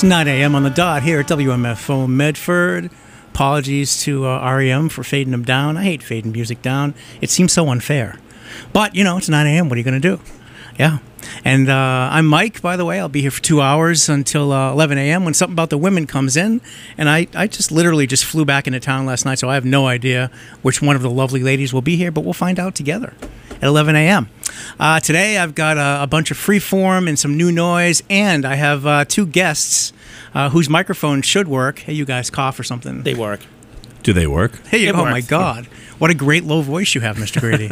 9 a.m. on the dot here at WMFO Medford. Apologies to REM for fading them down. I hate fading music down. It seems so unfair. But, you know, it's 9 a.m. What are you going to do? Yeah. And I'm Mike, by the way. I'll be here for 2 hours until 11 a.m. when Something About the Women comes in. And I just literally just flew back into town last night, so I have no idea which one of the lovely ladies will be here, but we'll find out together at 11 a.m. Today I've got a bunch of freeform and some new noise, and I have two guests whose microphones should work. Hey, you guys cough or something. They work. Do they work? Hey, oh my God. What a great low voice you have, Mr. Grady.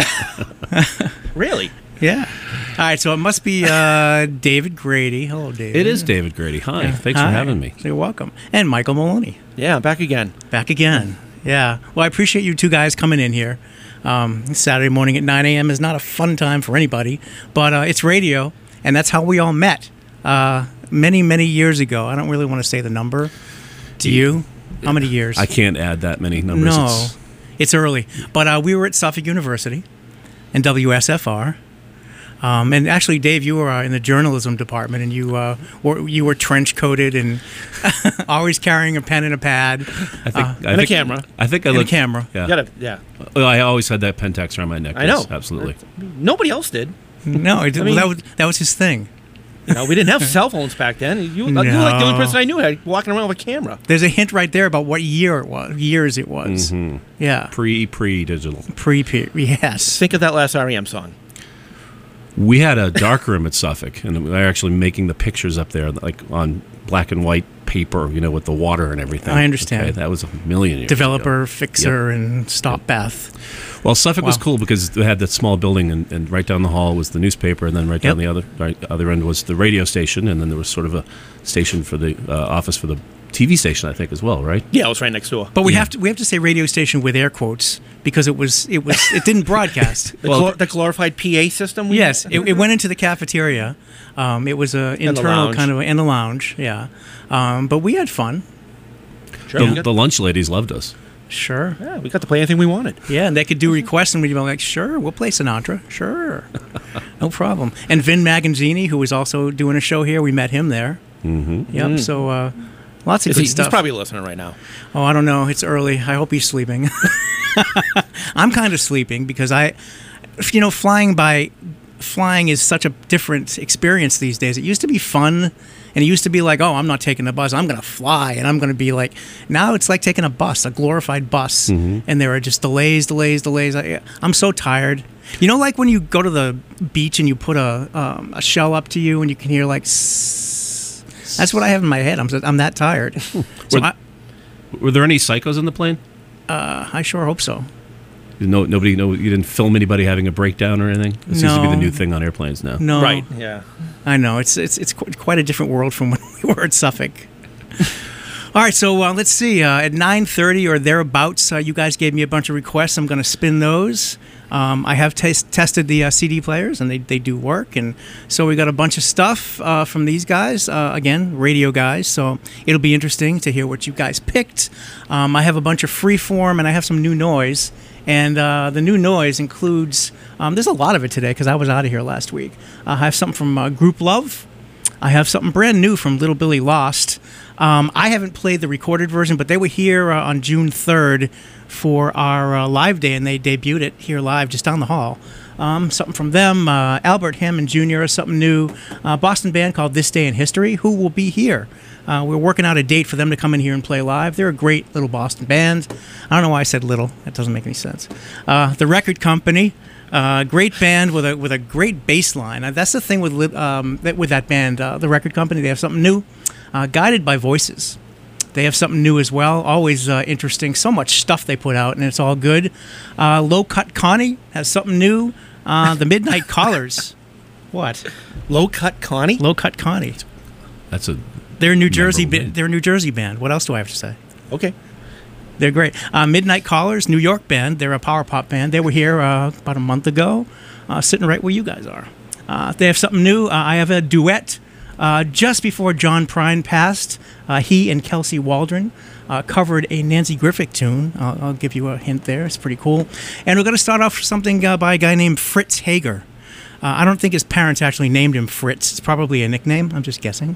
Really? Yeah. All right, so it must be David Grady. Hello, David. It is David Grady. Hi. Yeah. Thanks for having me. You're welcome. And Michael Maloney. Yeah, back again. Back again. Yeah. Well, I appreciate you two guys coming in here. Saturday morning at 9 a.m. is not a fun time for anybody, but it's radio, and that's how we all met many, many years ago. I don't really want to say the number. Do you? How many years? I can't add that many numbers. No. It's early. But we were at Suffolk University and WSFR. And actually, Dave, you were in the journalism department, and you were trench coated and always carrying a pen and a pad and a camera. I think I looked. A camera. Yeah. Well, I always had that Pentax around my neck. I know. Yes, absolutely. Nobody else did. No, it didn't. Well, that was his thing. You know, we didn't have cell phones back then. You were like the only person I knew walking around with a camera. There's a hint right there about what years it was. Mm-hmm. Yeah. Pre-digital. Yes. Think of that last REM song. We had a dark room at Suffolk, and we were actually making the pictures up there, like on black and white paper, you know, with the water and everything. I understand. Okay, that was a million years Developer, ago. fixer, and stop bath. Well, Suffolk was cool because they had that small building, and right down the hall was the newspaper, and then right down the other end was the radio station, and then there was sort of a station for the office for the TV station, I think, as well, right? Yeah, it was right next door. But we have to say radio station with air quotes because it didn't broadcast. The glorified PA system. Yes, it went into the cafeteria. It was an internal kind of in the lounge. Yeah, but we had fun. Sure. The lunch ladies loved us. Sure. Yeah, we got to play anything we wanted. Yeah, and they could do requests, and we'd be like, sure, we'll play Sinatra. Sure. No problem. And Vin Magazzini, who was also doing a show here, we met him there. Mm-hmm. Yep, so lots of good stuff. He's probably listening right now. Oh, I don't know. It's early. I hope he's sleeping. I'm kind of sleeping because flying is such a different experience these days. It used to be fun. And it used to be like, oh, I'm not taking the bus. I'm going to fly. And I'm going to be like, now it's like taking a bus, a glorified bus. Mm-hmm. And there are just delays. I'm so tired. You know, like when you go to the beach and you put a shell up to you and you can hear like, that's what I have in my head. I'm that tired. Were there any psychos in the plane? I sure hope so. You didn't film anybody having a breakdown or anything? It seems to be the new thing on airplanes now. No. Right, yeah. I know. It's quite a different world from when we were at Suffolk. All right, so let's see. At 9:30 or thereabouts, you guys gave me a bunch of requests. I'm going to spin those. I have tested the CD players, and they do work. And so we got a bunch of stuff from these guys, again, radio guys. So it'll be interesting to hear what you guys picked. I have a bunch of freeform, and I have some new noise. And the new noise includes, there's a lot of it today because I was out of here last week. I have something from Group Love. I have something brand new from Little Billy Lost. I haven't played the recorded version, but they were here on June 3rd for our live day, and they debuted it here live just down the hall. Something from them, Albert Hammond Jr., something new, Boston band called This Day in History, who will be here. We're working out a date for them to come in here and play live. They're a great little Boston band. I don't know why I said little. That doesn't make any sense. The Record Company, great band with a great bass line. That's the thing with that band, the Record Company. They have something new, Guided by Voices. They have something new as well. Always interesting. So much stuff they put out, and it's all good. Low Cut Connie has something new. The Midnight Callers. What? Low Cut Connie? Low Cut Connie. They're a New Jersey band. What else do I have to say? Okay. They're great. Midnight Callers, New York band. They're a power pop band. They were here about a month ago, sitting right where you guys are. They have something new. I have a duet just before John Prine passed. He and Kelsey Waldron covered a Nancy Griffith tune. I'll give you a hint there. It's pretty cool. And we're going to start off with something by a guy named Fritz Hager. I don't think his parents actually named him Fritz. It's probably a nickname. I'm just guessing.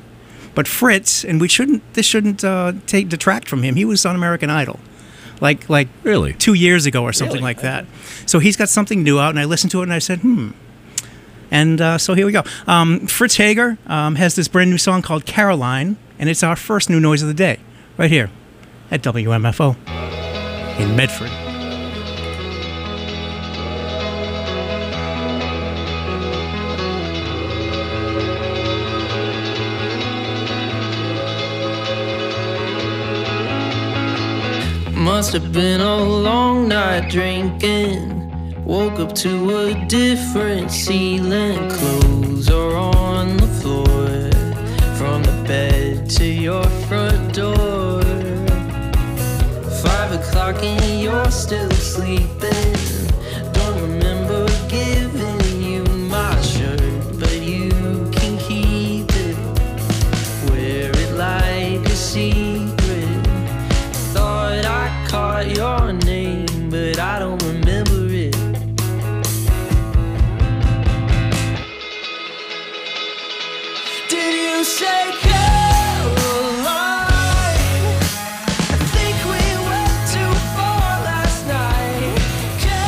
But Fritz, and this shouldn't detract from him. He was on American Idol, like Really? 2 years ago or something Really? like that. So he's got something new out, and I listened to it and I said, And so here we go. Fritz Hager has this brand new song called Caroline, and it's our first new noise of the day, right here at WMFO in Medford. Must have been a long night drinking. Woke up to a different ceiling. Clothes are on the floor. From the bed to your front door. 5 o'clock and you're still sleeping. Don't remember giving you my shirt, but you can keep it. Wear it like a secret. Thought I caught your name, but I don't remember it. Did you say Caroline? I think we went too far last night.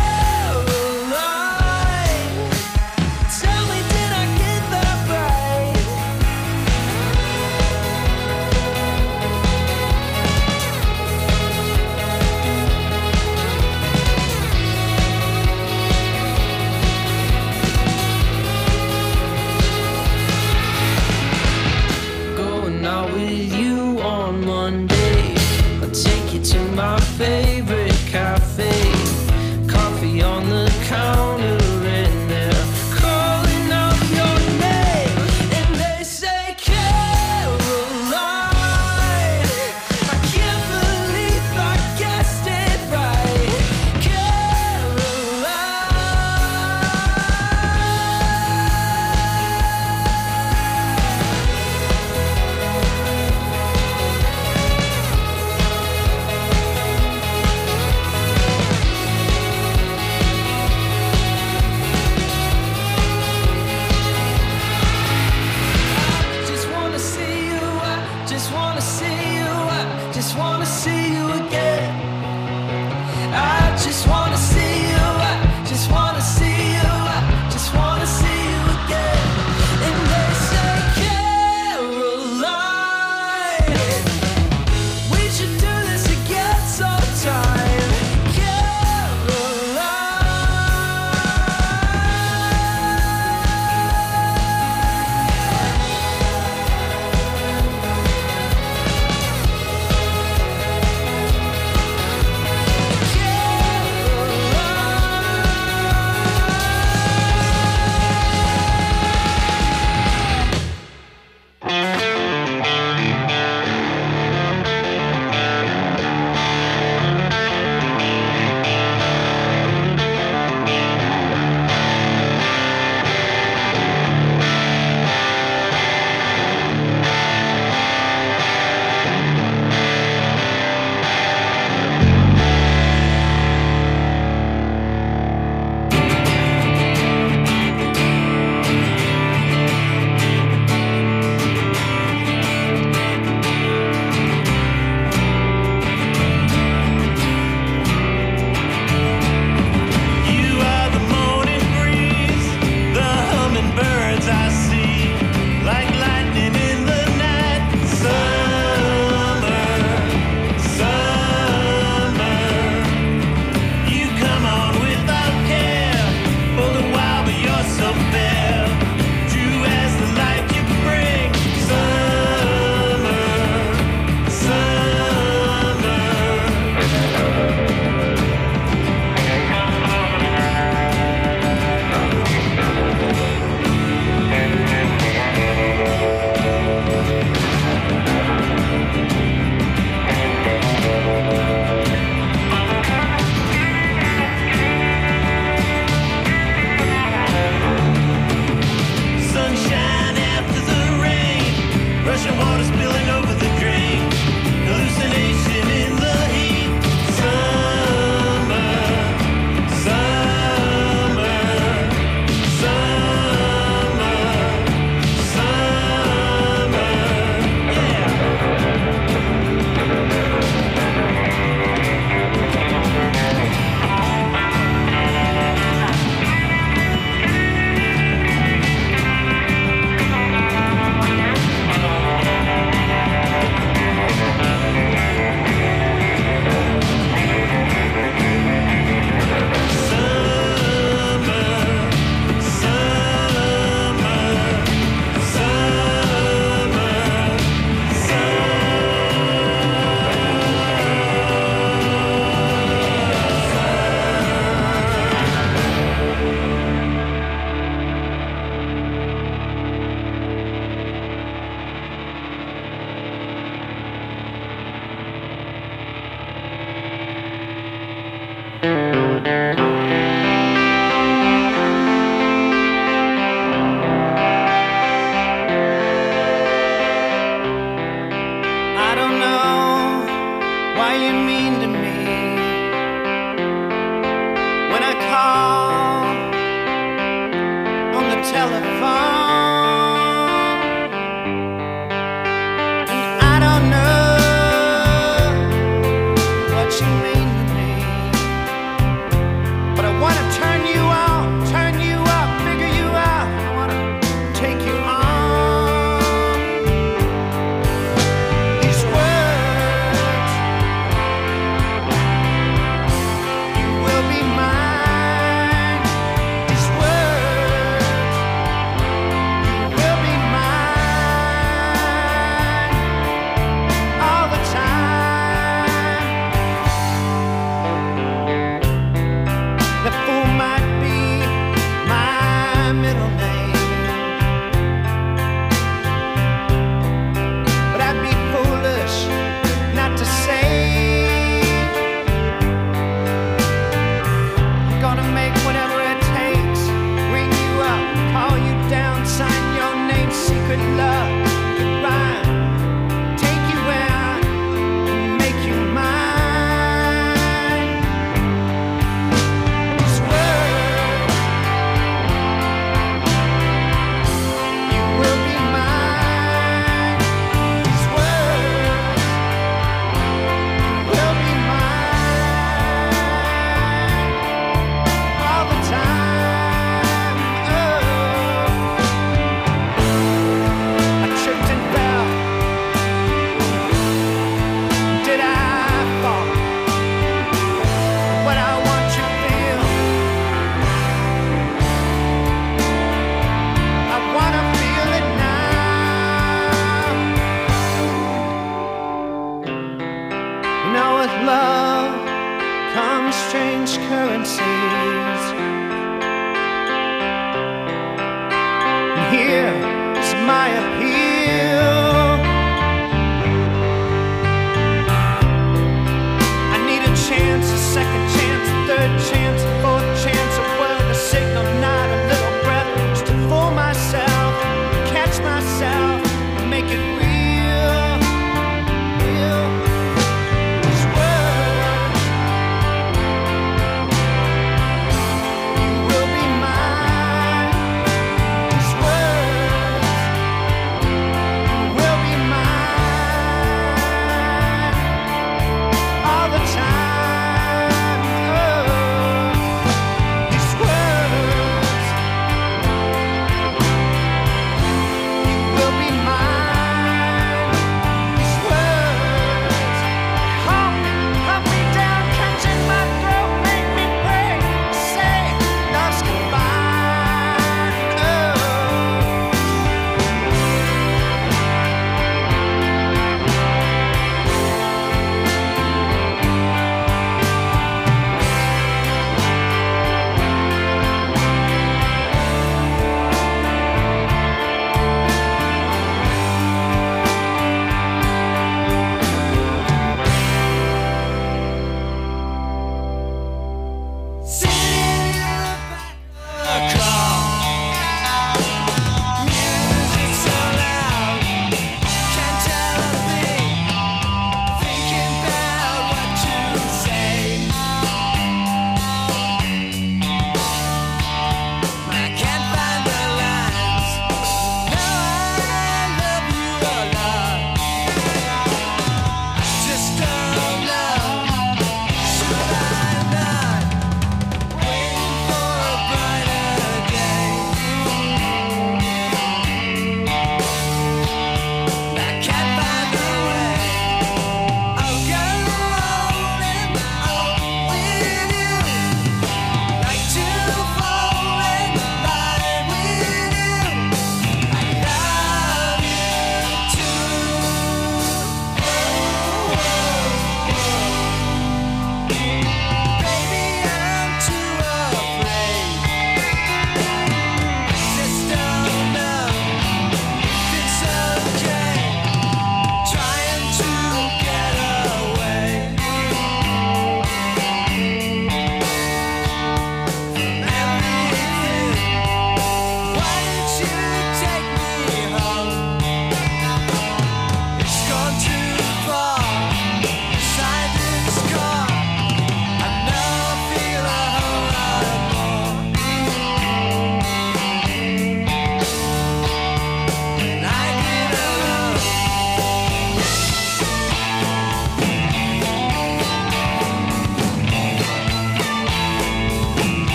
I don't know why you mean to me when I call on the telephone, and I don't know what you mean to me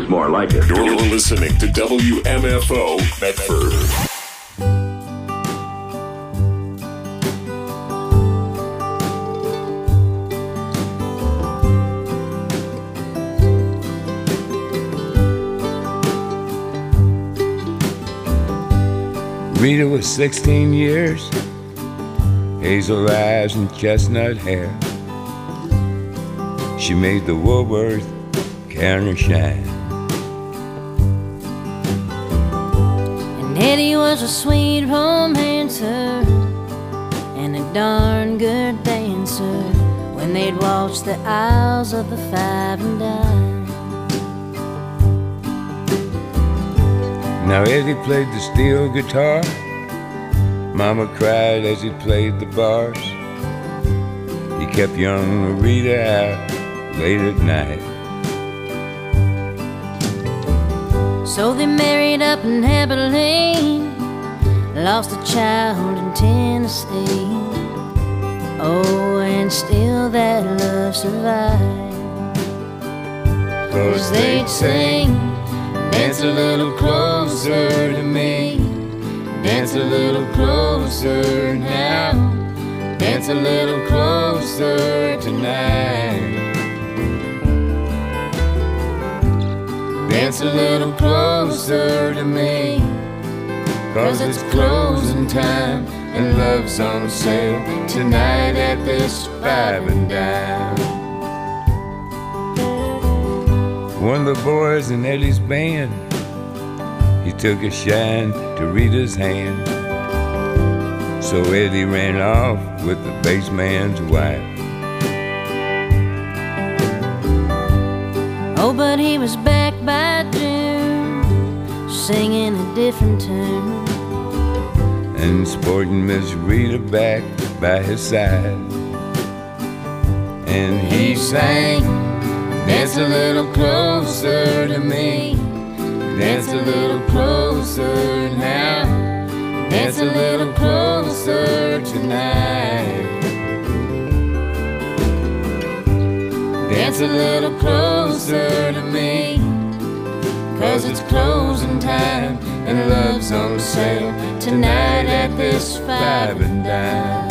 was more like it. You're listening to WMFO Medford. Rita was 16 years, hazel eyes and chestnut hair. She made the Woolworth counter shine. And Eddie was a sweet romancer and a darn good dancer when they'd waltz the aisles of the Five and Dime. Now Eddie played the steel guitar. Mama cried as he played the bars. He kept young Rita out late at night. So they married up in Abilene, lost a child in Tennessee. Oh, and still that love survived. 'Cause they'd sing, dance a little closer to me, dance a little closer now, dance a little closer tonight. Dance a little closer to me, 'cause it's closing time and love's on sale tonight at this Five and Dime. One of the boys in Eddie's band, he took a shine to Rita's hand. So Eddie ran off with the bass man's wife. Oh, but he was back by June, singing a different tune, and sporting Miss Rita back by his side. And he sang, dance a little closer to me, dance a little closer now, dance a little closer tonight. Dance a little closer to me, 'cause it's closing time and love's on sale tonight at this Five and Dime.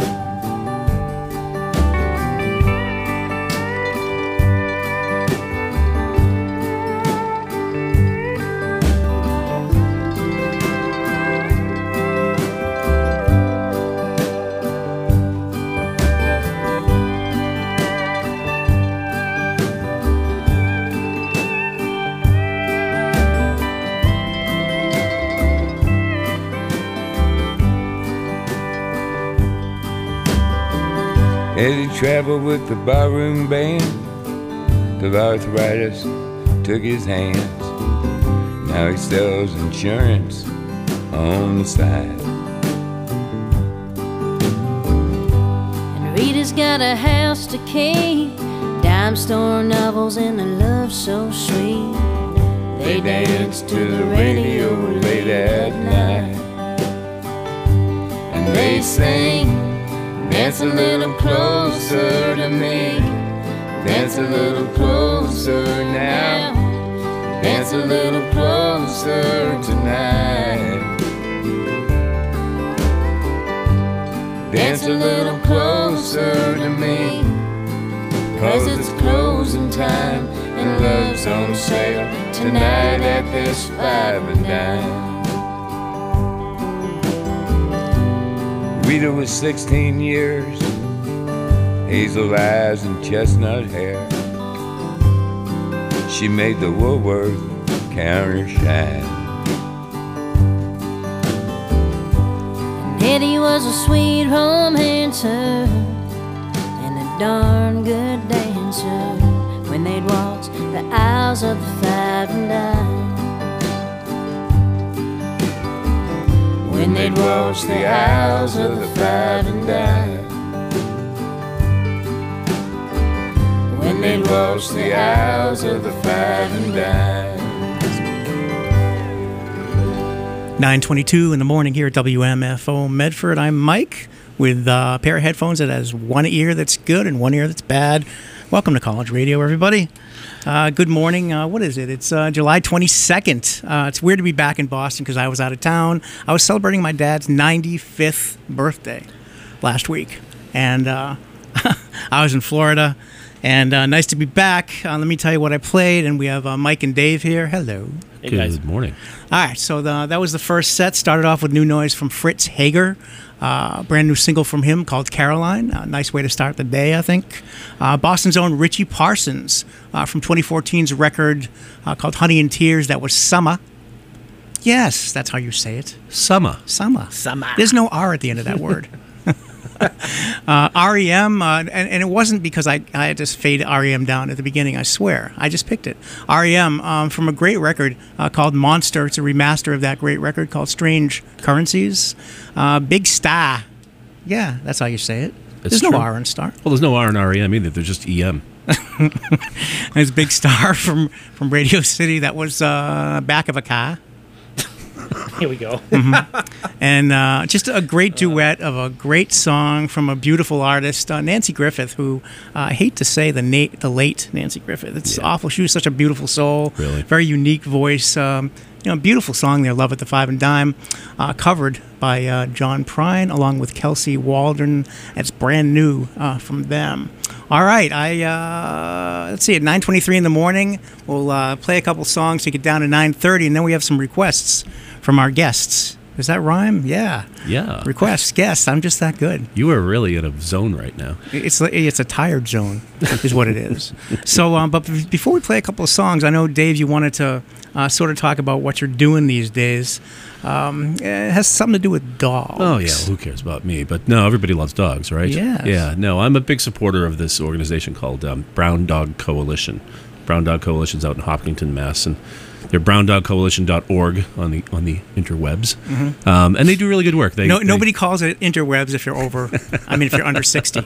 Eddie traveled with the barroom band till arthritis took his hands. Now he sells insurance on the side. And Rita's got a house to keep, dime store novels and a love so sweet. They dance to the radio late at night, and they sing, dance a little closer to me, dance a little closer now, dance a little closer tonight. Dance a little closer to me, 'cause it's closing time and love's on sale tonight at this Five and Dime. Rita was 16 years, hazel eyes and chestnut hair. She made the Woolworth counter shine. And Eddie was a sweet romancer and a darn good dancer when they'd waltz the aisles of the Five and Dime. When they'd waltz the aisles of the Five and Dime. When they'd waltz the aisles of the Five and Dime. 9:22 in the morning here at WMFO Medford. I'm Mike with a pair of headphones that has one ear that's good and one ear that's bad. Welcome to College Radio, everybody. Good morning. What is it? It's July 22nd. It's weird to be back in Boston because I was out of town. I was celebrating my dad's 95th birthday last week. And I was in Florida. And nice to be back. Let me tell you what I played. And we have Mike and Dave here. Hello. Hey, guys. Good morning. All right, so that was the first set. Started off with new noise from Fritz Hager, brand new single from him called Caroline. Nice way to start the day, I think. Boston's own Richie Parsons from 2014's record called Honey and Tears. That was Summer. Yes, that's how you say it. Summer. Summer. Summer. There's no R at the end of that word. REM, and it wasn't because I had to fade REM down at the beginning, I swear. I just picked it. REM from a great record called Monster. It's a remaster of that great record called Strange Currencies. Big Star. Yeah, that's how you say it. There's no true. R in Star. Well, there's no R in REM either. There's just EM. There's Big Star from Radio City. That was Back of a Car. Here we go. And just a great duet of a great song from a beautiful artist, Nancy Griffith, who I hate to say the late Nancy Griffith. It's awful. She was such a beautiful soul. Really? Very unique voice. Beautiful song there, Love at the Five and Dime, covered by John Prine along with Kelsey Waldron. It's brand new from them. All right, let's see, at 9:23 in the morning, we'll play a couple songs to get down to 9:30, and then we have some requests from our guests. Does that rhyme? Yeah. Yeah. Requests, guests. I'm just that good. You are really in a zone right now. It's a tired zone, is what it is. So, but before we play a couple of songs, I know, Dave, you wanted to sort of talk about what you're doing these days. It has something to do with dogs. Oh, yeah. Who cares about me? But no, everybody loves dogs, right? Yes. Yeah. No, I'm a big supporter of this organization called Brown Dog Coalition. Brown Dog Coalition's out in Hopkinton, Mass. And they're browndogcoalition.org on the interwebs. And they do really good work. Nobody calls it interwebs if you're if you're under 60.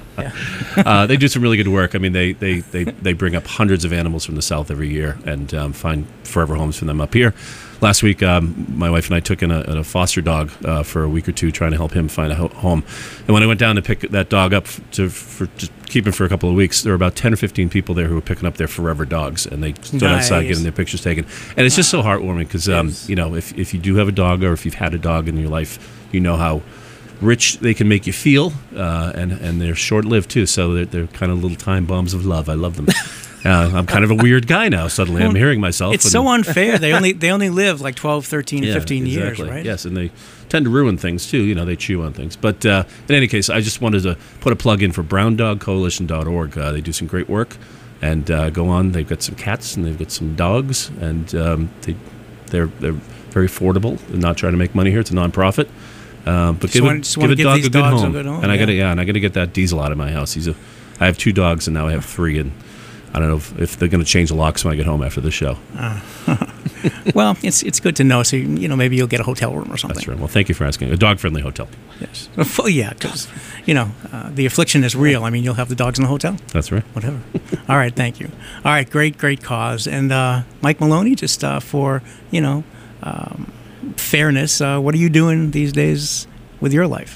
Yeah. They do some really good work. I mean, they bring up hundreds of animals from the South every year and find forever homes for them up here. Last week, my wife and I took in a foster dog for a week or two, trying to help him find a home. And when I went down to pick that dog up to keep him for a couple of weeks, there were about 10 or 15 people there who were picking up their forever dogs, and they stood outside getting their pictures taken. And it's just so heartwarming because, if you do have a dog or if you've had a dog in your life, you know how rich they can make you feel, and they're short-lived too. So they're kind of little time bombs of love. I love them. I'm kind of a weird guy now. Suddenly, I'm hearing myself. It's so unfair. They only live like 12, 13, 15 years, right? Yes, and they tend to ruin things too. They chew on things. But in any case, I just wanted to put a plug in for browndogcoalition.org. They do some great work, and go on. They've got some cats and they've got some dogs, and they're very affordable. They're not trying to make money here. It's a nonprofit. But give a dog a good home. And I gotta get that Diesel out of my house. I have 2 dogs and now I have 3, and I don't know if they're going to change the locks when I get home after the show. Well, it's good to know. So maybe you'll get a hotel room or something. That's right. Well, thank you for asking. A dog-friendly hotel. Yes. Well, yeah, because the affliction is real. I mean, you'll have the dogs in the hotel. That's right. Whatever. All right. Thank you. All right. Great cause. And Mike Maloney, just for fairness, what are you doing these days with your life?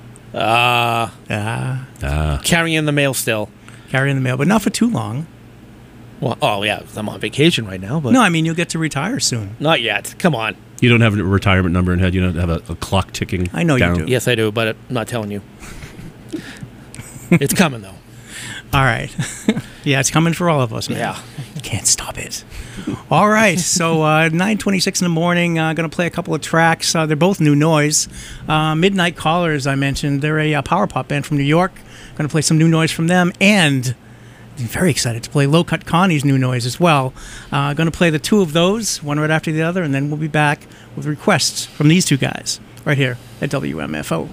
Carrying the mail still. Carrying the mail, but not for too long. Well, oh yeah, I'm on vacation right now, but No, I mean, you'll get to retire soon. not yet. Come on. You don't have a retirement number in head. You don't have a clock ticking. I know down. you do. Yes, I do, but I'm not telling you. It's coming though. All right. Yeah, it's coming for all of us, man. Yeah. Can't stop it. All right. So 9:26 in the morning, going to play a couple of tracks. They're both new noise. Midnight Callers, I mentioned. They're a power pop band from New York. Going to play some new noise from them. And I'm very excited to play Low Cut Connie's new noise as well. Going to play the 2 of those, one right after the other, and then we'll be back with requests from these 2 guys right here at WMFO.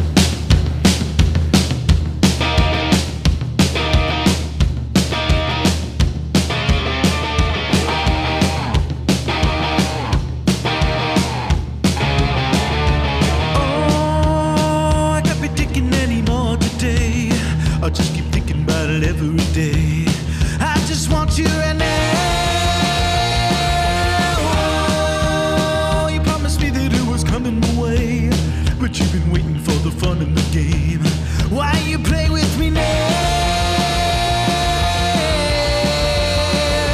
I'll just keep thinking about it every day. I just want you right now. Oh, you promised me that it was coming my way, but you've been waiting for the fun in the game. Why you play with me now?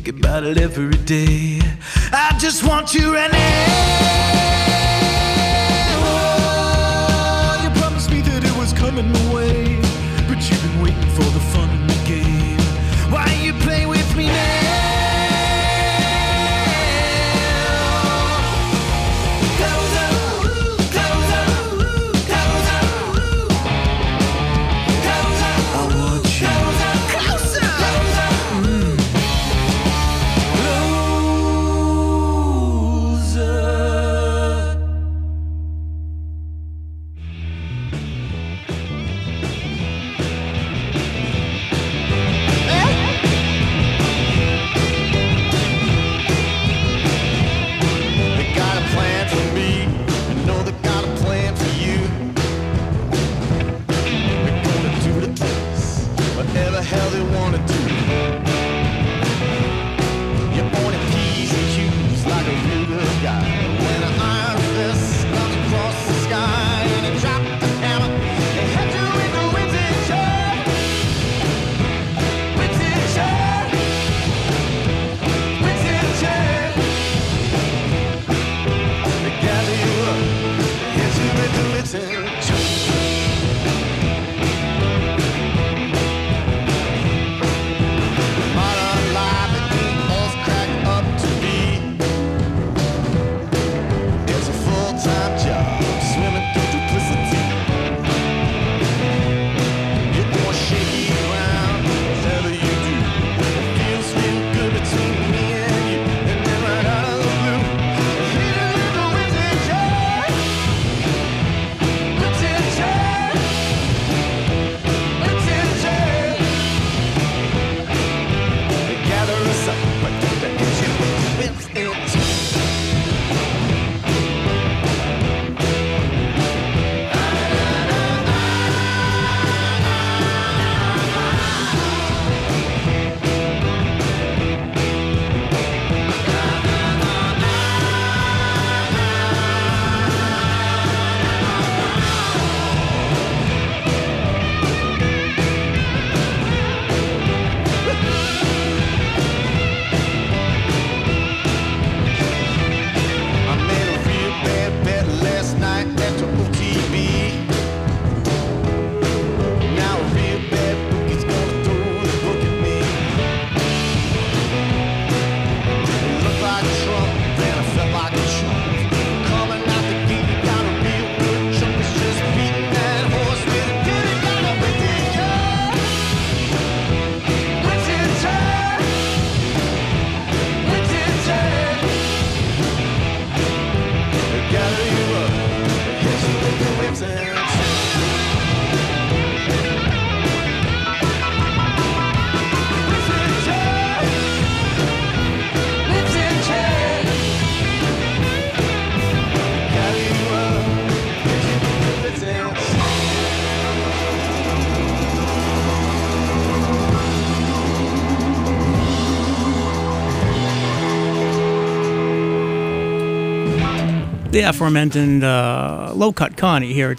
about it every day. I just want you right now. Oh, you promised me that it was coming away, but you've been waiting for the fun in the game. Why you play with me now? The aforementioned Low Cut Connie here at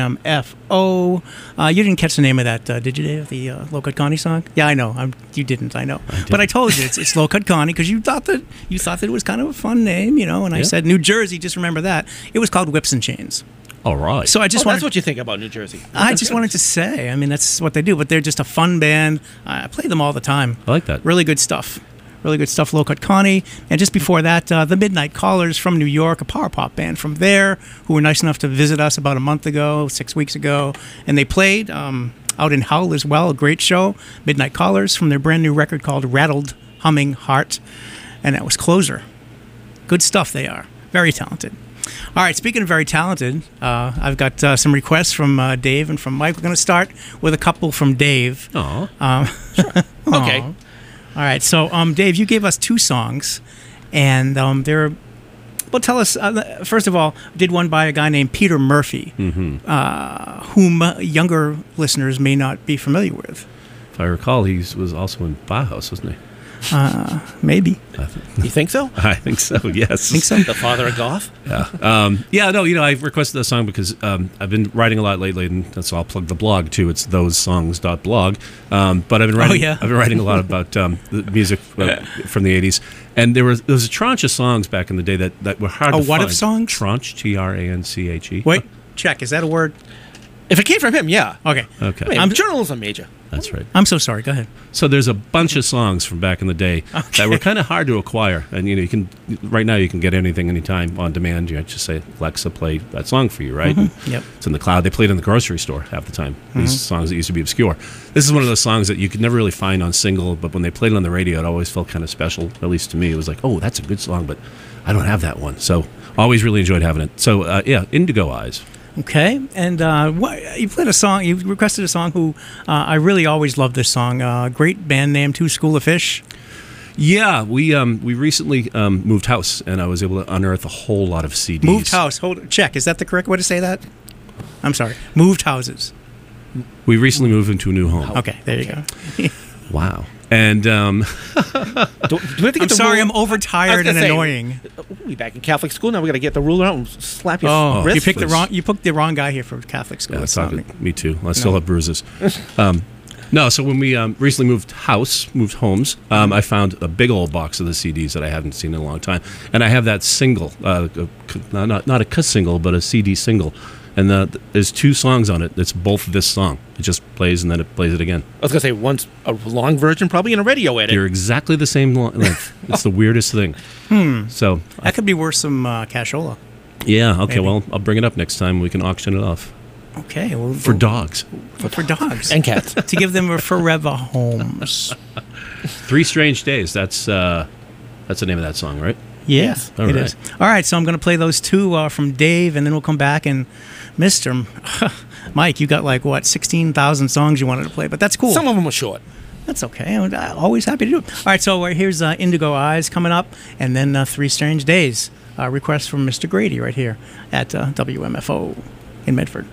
WMFO. You didn't catch the name of that, did you, Dave? The Low Cut Connie song? Yeah, I know. You didn't. I know. But I told you it's Low Cut Connie because you thought that it was kind of a fun name, And I said New Jersey. Just remember that it was called Whips and Chains. All right. So I just that's what you think about New Jersey. I just wanted to say. I mean, that's what they do. But they're just a fun band. I play them all the time. I like that. Really good stuff. Really good stuff, Low Cut Connie. And just before that, the Midnight Callers from New York, a power pop band from there, who were nice enough to visit us about a month ago, 6 weeks ago. And they played out in Hull as well, a great show. Midnight Callers from their brand new record called Rattled Humming Heart. And that was Closer. Good stuff they are. Very talented. All right, speaking of very talented, I've got some requests from Dave and from Mike. We're going to start with a couple from Dave. Sure. Okay. All right, so Dave, you gave us two songs, and they're. Well, tell us first of all. Did one by a guy named Peter Murphy, whom younger listeners may not be familiar with. If I recall, he was also in Bauhaus, wasn't he? Maybe. You think so? I think so. Yes. Think so? The father of golf? Yeah. No. I requested that song because I've been writing a lot lately, and so I'll plug the blog too. It's thosesongs.blog. But I've been writing. yeah. I've been writing a lot about the music from the '80s, and there was a tranche of songs back in the day that were hard. A to what find. of songs? Tranche. TRANCHE. Wait, check. Is that a word? If it came from him, yeah. Okay. Okay. Wait, I'm- journalism major. That's right. I'm so sorry. Go ahead. So there's a bunch of songs from back in the day that were kind of hard to acquire, and you can right now you can get anything anytime on demand. You just say Alexa, play that song for you, right? Yep. It's in the cloud. They played in the grocery store half the time. These songs that used to be obscure. This is one of those songs that you could never really find on single, but when they played it on the radio, it always felt kind of special. At least to me, it was like, oh, that's a good song, but I don't have that one. So always really enjoyed having it. So yeah, Indigo Eyes. Okay, and you played a song. You requested a song. Who I really always loved this song. Great band name, Two School of Fish. Yeah, we recently moved house, and I was able to unearth a whole lot of CDs. Moved house. Check. Is that the correct way to say that? I'm sorry. Moved houses. We recently moved into a new home. Okay, there you go. Wow. And Do we have to get I'm the sorry, ruler? I'm overtired and annoying. We back in Catholic school now. We got to get the ruler out and slap your Oh, wrist. you picked the please. wrong. You picked the wrong guy here for Catholic school. yeah, It's it's not all me. good. Me too. I still have bruises. No, so when we recently moved homes, I found a big old box of the CDs that I hadn't seen in a long time, and I have that single, not a single, but a CD single, and there's two songs on it. It's both this song. It just plays and then it plays it again. I was going to say one's a long version, probably in a radio edit. They're exactly the same length. It's the weirdest thing. So That could be worth some cashola. yeah, okay. Maybe. Well, I'll bring it up next time. We can auction it off Okay, well, for dogs. for dogs and cats. to give them forever homes. 3 Strange Days. That's the name of that song, right? Yes, All it right. is. All right, so I'm going to play those two from Dave, and then we'll come back and Mr. Mike, you got like what 16,000 songs you wanted to play, but that's cool. Some of them were short. That's okay. I'm always happy to do it. All right, so here's Indigo Eyes coming up, and then 3 Strange Days. Request from Mr. Grady right here at WMFO in Medford.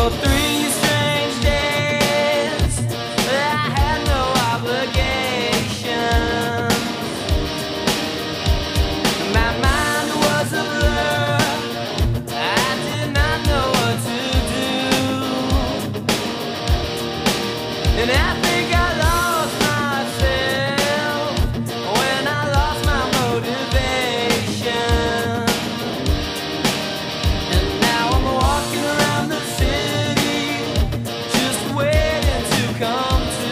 For 3 strange days, I had no obligation. My mind was a blur. I did not know what to do. And I think I lost myself when I lost my motivation. And now I'm walking around the city, just waiting to come to.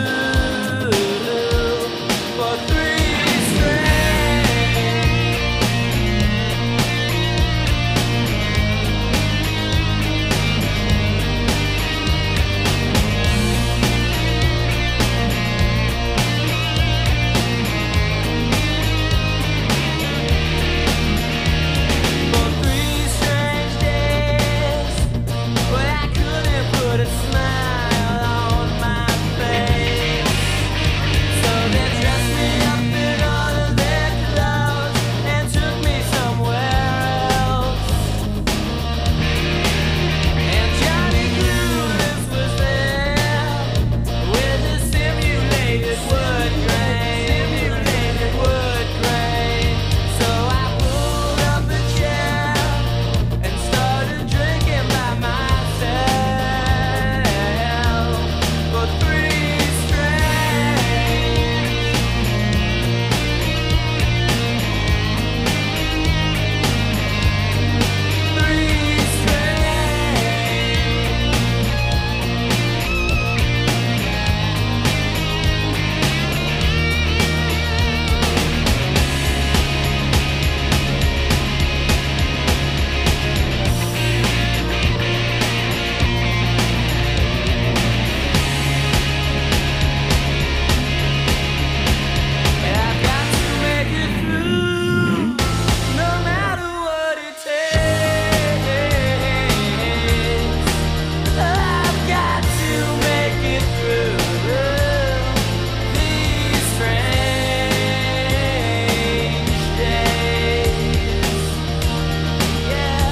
For 3 strange. For 3 strange days, but I couldn't put a smile on my face. So they dressed me up in all of their clothes and took me somewhere else. And Johnny Clueless was there with a simulated wood grain. So I pulled up a chair and started drinking by myself. For 3 strange. 3 strange. And I've got to make it through, no matter what it takes. I've got to make it through these strange days. Yeah.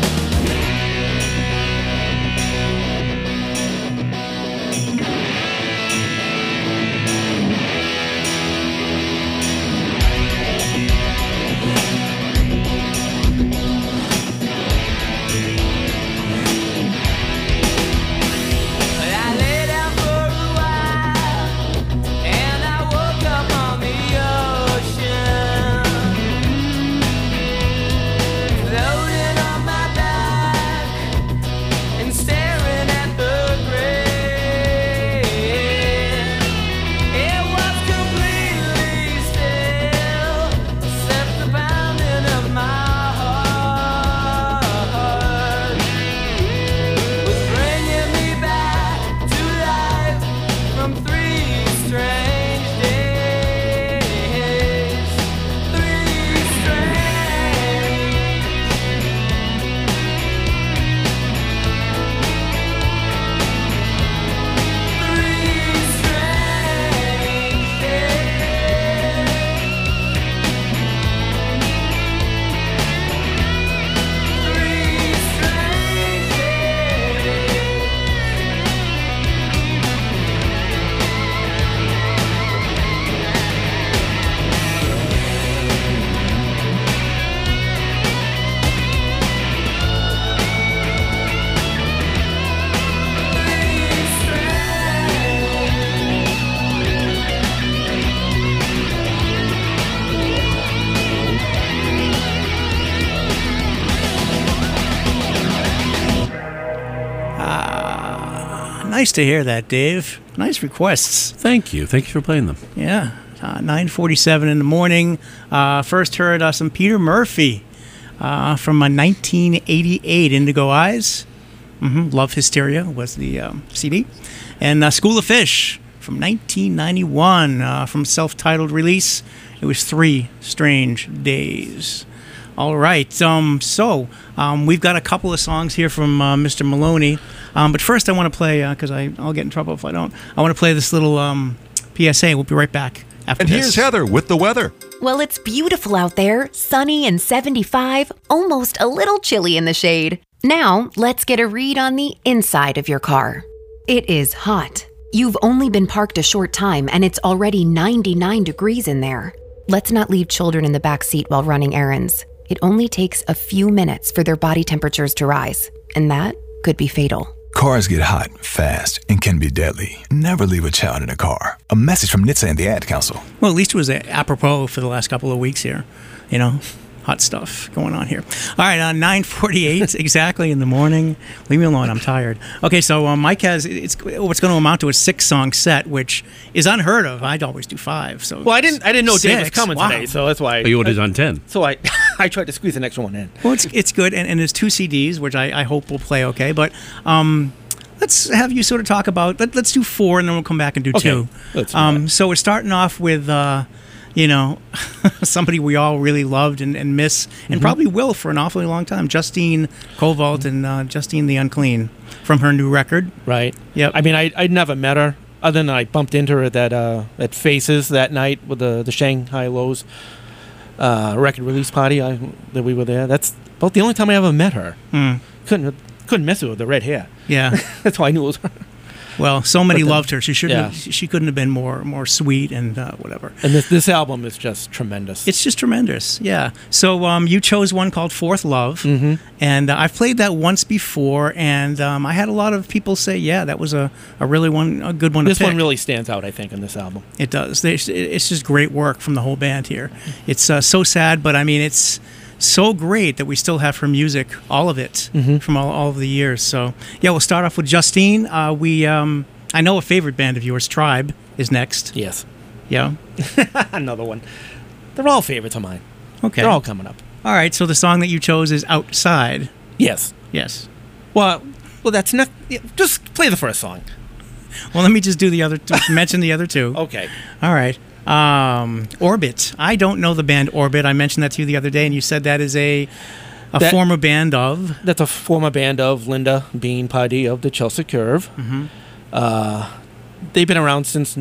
I lay down for a while, and I woke up on the ocean, floating on my back and staring at the grid. It was completely still, except the pounding of my heart was bringing me back to life from 3 strange days. 3 strange. 3 strange days. 3 strange Nice to hear that, Dave. Nice requests. Thank you. Thank you for playing them. Yeah. 9:47 in the morning. First heard some Peter Murphy from 1988, Indigo Eyes. Love Hysteria was the CD. And School of Fish from 1991 from self-titled release. It was 3 Strange Days. All right. So we've got a couple of songs here from Mr. Maloney. But first I want to play, because I'll get in trouble if I don't, I want to play this little PSA. We'll be right back after And this. here's Heather with the weather. Well, it's beautiful out there, sunny and 75, almost a little chilly in the shade. Now, let's get a read on the inside of your car. It is hot. You've only been parked a short time and it's already 99 degrees in there. Let's not leave children in the back seat while running errands. It only takes a few minutes for their body temperatures to rise, and that could be fatal. Cars get hot, fast, and can be deadly. Never leave a child in a car. A message from NHTSA and the Ad Council. Well, at least it was apropos for the last couple of weeks here. You know, hot stuff going on here. All right, 9:48 exactly in the morning. Leave me alone, I'm tired. Okay, so Mike has, what's going to amount to a 6-song set, which is unheard of. I'd always do 5. So well, I didn't know Dave was 6. coming today, so that's why. Oh, you would have done 10. So I tried to squeeze an extra one in. Well, it's good, and there's 2 CDs, which I hope will play okay. But let's have you sort of talk about. Let's do 4, and then we'll come back and do 2. So we're starting off with, somebody we all really loved and miss, and probably will for an awfully long time. Justine Kovalt and Justine the Unclean from her new record. Right. Yep. I mean, I'd never met her, other than I bumped into her at Faces that night with the Shanghai Lows record release party that we were there. That's about the only time I ever met her. Couldn't miss her with the red hair. Yeah. That's why I knew it was her. Well, so many loved her. She couldn't have been more sweet and whatever. And this album is just tremendous. It's just tremendous, yeah. So you chose one called Fourth Love, and I've played that once before, and I had a lot of people say, yeah, that was a really a good one to pick. This one really stands out, I think, in this album. It does. It's just great work from the whole band here. It's so sad, but I mean, it's so great that we still have her music, all of it, from all of the years. So, yeah, we'll start off with Justine. I know a favorite band of yours, Tribe, is next. Yes. Yeah. Another one. They're all favorites of mine. Okay. They're all coming up. All right, so the song that you chose is Outside. Yes. Yes. Well, that's not. Just play the first song. Well, let me just do the other. Mention the other 2. Okay. All right. Orbit. I don't know the band Orbit. I mentioned that to you the other day, and you said that is a former band of. That's a former band of Linda Bean Pardee of the Chelsea Curve. They've been around since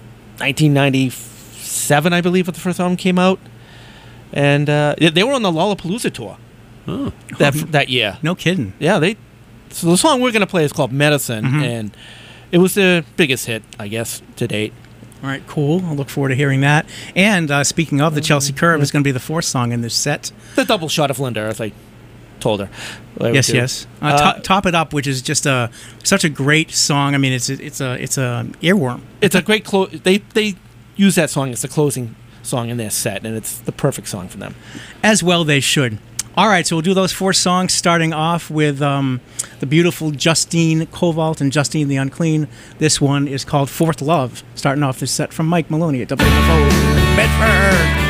1997, I believe, when the first album came out, and they were on the Lollapalooza tour that year. No kidding. Yeah, So the song we're going to play is called Medicine, and it was the biggest hit, I guess, to date. All right, cool. I'll look forward to hearing that. And speaking of the Chelsea Curve, is going to be the 4th song in this set. The double shot of Linda, as I told her. Yes. Top It Up, which is just such a great song. I mean, it's a earworm. It's a great close. They use that song as the closing song in their set, and it's the perfect song for them. As well, they should. All right, so we'll do those 4 songs, starting off with the beautiful Justine Kovalt and Justine the Unclean. This one is called Fourth Love, starting off this set from Mike Maloney at WFO Bedford.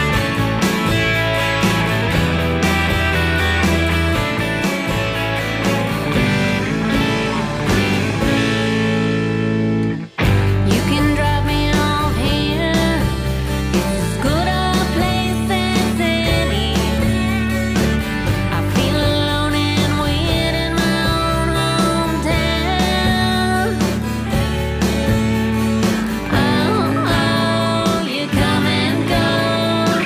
Oh, you come and go.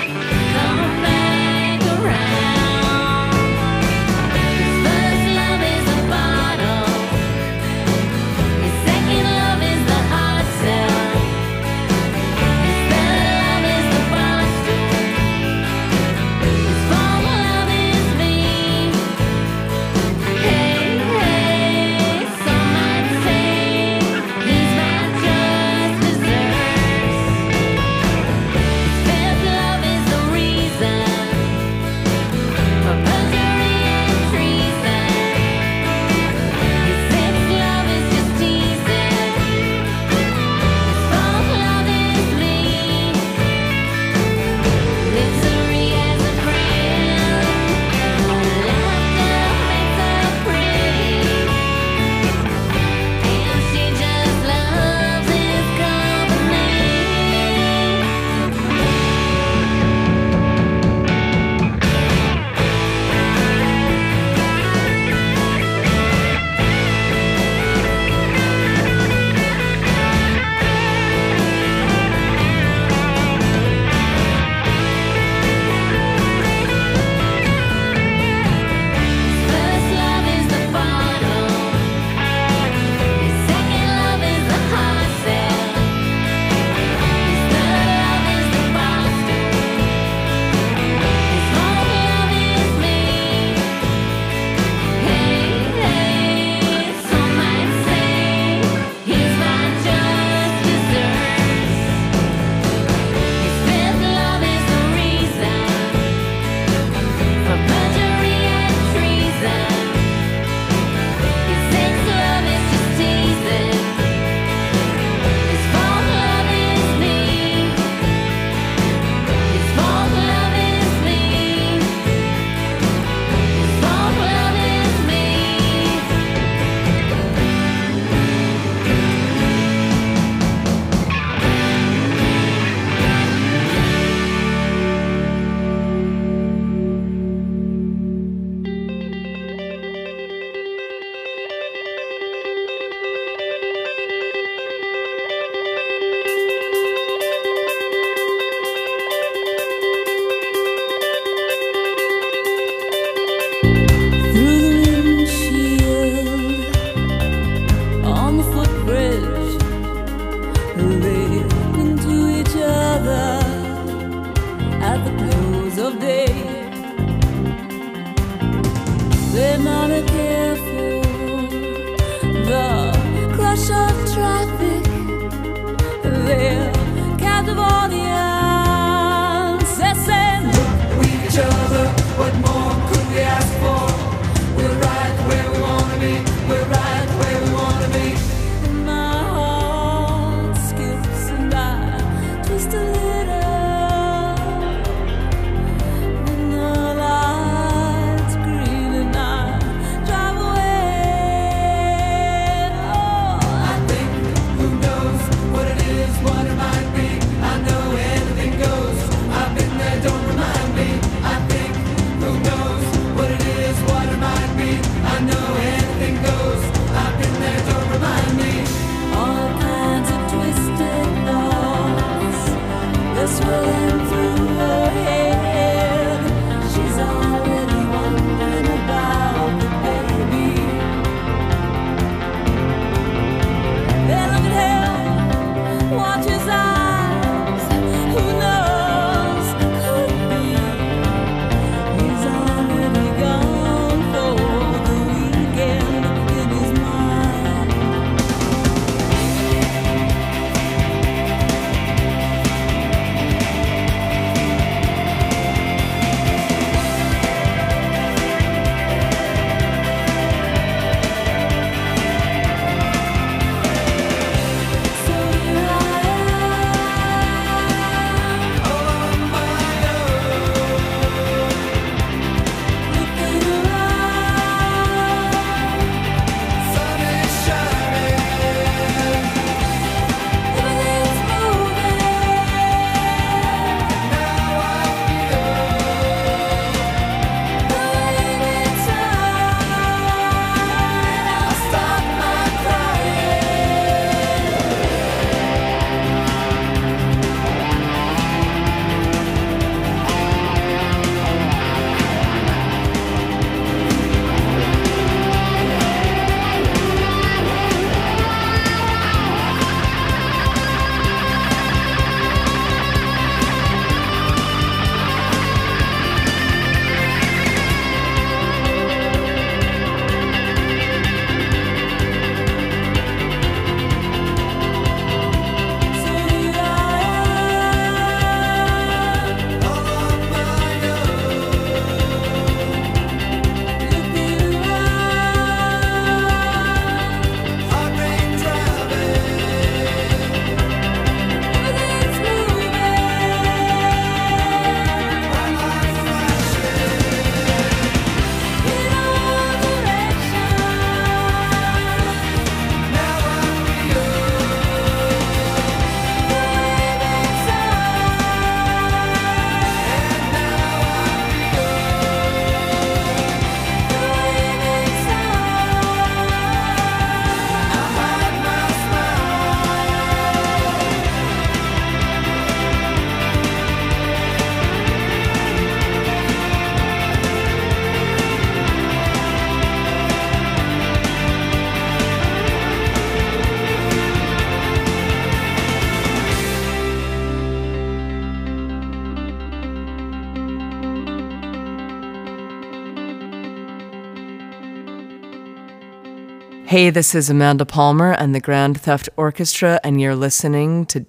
Hey, this is Amanda Palmer and the Grand Theft Orchestra, and you're listening to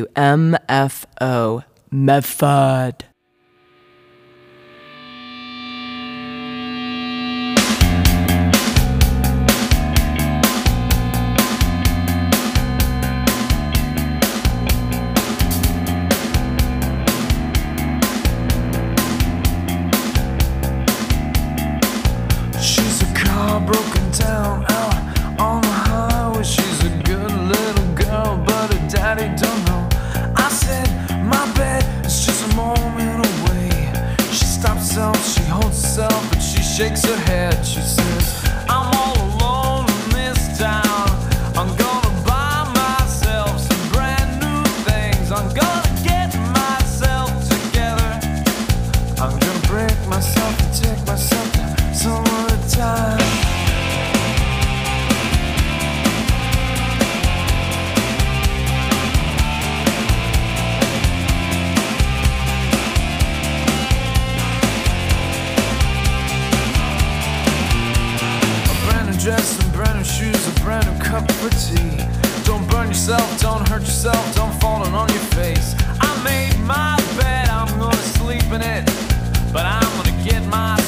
WMFO Medford. She's a car broken down out on the highway. She's a good little girl, but her daddy don't know. I said, my bad, it's just a moment away. She stops herself, she holds herself, but she shakes her head. She says, I'm all alone in this town. I'm gonna buy myself some brand new things. I'm gonna get myself together. I'm gonna break myself and take myself to some other time. A brand new dress and brand new shoes, a brand new cup of tea. Don't burn yourself, don't hurt yourself, don't fall on your face. I made my bed, I'm gonna sleep in it, but I'm gonna get my